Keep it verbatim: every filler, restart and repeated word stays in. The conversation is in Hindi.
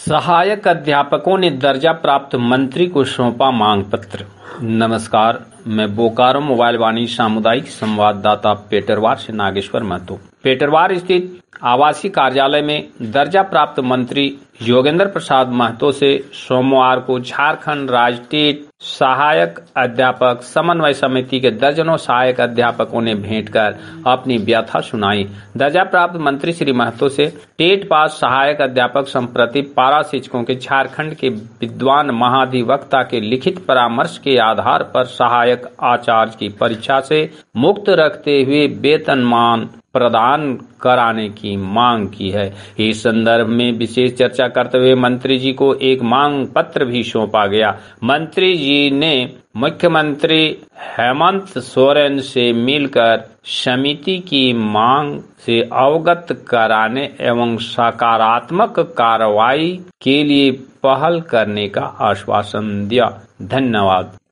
सहायक अध्यापकों ने दर्जा प्राप्त मंत्री को सौंपा मांग पत्र। नमस्कार, मैं बोकारो मोबाइल वाणी सामुदायिक संवाददाता पेटरवार से नागेश्वर महतो। पेटरवार स्थित आवासीय कार्यालय में दर्जा प्राप्त मंत्री योगेंद्र प्रसाद महतो से सोमवार को झारखंड राज्य सहायक अध्यापक समन्वय समिति के दर्जनों सहायक अध्यापकों ने भेंट कर अपनी व्यथा सुनाई। दर्जा प्राप्त मंत्री श्री महतो से टेट पास सहायक अध्यापक संप्रति पारा शिक्षकों के झारखंड के विद्वान महाधिवक्ता के लिखित परामर्श के आधार पर सहायक आचार्य की परीक्षा से मुक्त रखते हुए वेतनमान प्रदान कराने की मांग की है। इस संदर्भ में विशेष चर्चा करते हुए मंत्री जी को एक मांग पत्र भी सौंपा गया। मंत्री जी ने मुख्यमंत्री हेमंत सोरेन से मिलकर समिति की मांग से अवगत कराने एवं सकारात्मक कार्रवाई के लिए पहल करने का आश्वासन दिया। धन्यवाद।